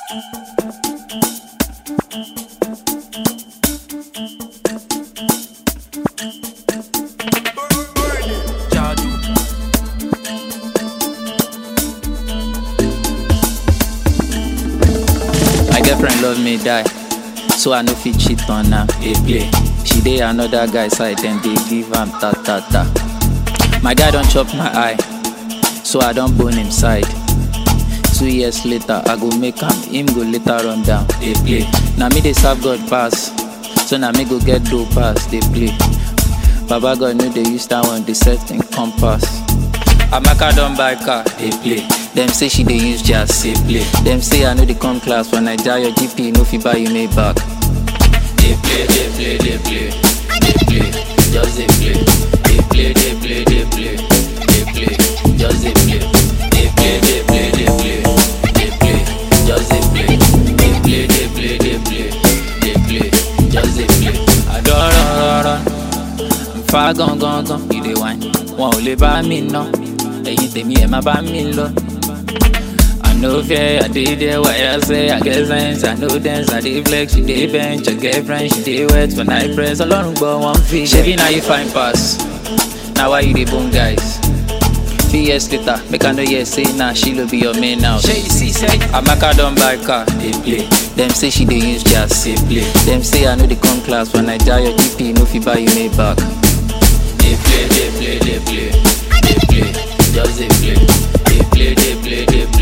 My girlfriend love me die, so I no fit cheat on her. They play. She dey another guy side, then they give am ta ta ta. My guy don't chop my eye, so I don't bone him side. 2 years later, I go make him go later run down. They play. Now me they serve God pass, so now me go get dope pass. They play. Baba God know they use that one, they set in compass. Amaka don't buy car, they play. Them say she dey use jazz, they play. Them say I know they come class when I die your GP, no fit buy you made back. They play, they play, they play, they play, just they play. They play, they play, they play, they play, just they play. They play, they play, they play, they play, just they play. They play, they play, they play, they play, just they play. I don't run. I'm far gone, you dey whine. Wọ́n ò lè bá mi ná, ẹ̀yin tèmi ẹ̀ má bá mi lọ. I no fear, I dey there, why I say I get sense. I know dance, I dey flex, she dey bench, your girlfriend, she dey wet when I press. Ọlọ́run gbọ́ wọn fi ṣebí na you fine pass. Na why you dey bone guys? Few years later, make I know hear say nah, she will be your main now. Shey you see say Amaka don buy car, they play. Them say she dey use jazz, they play. Them say I know they come class when I die your GP, no fit buy you made back. They play, they play, they play, they play, just they play. They play, they play, they play.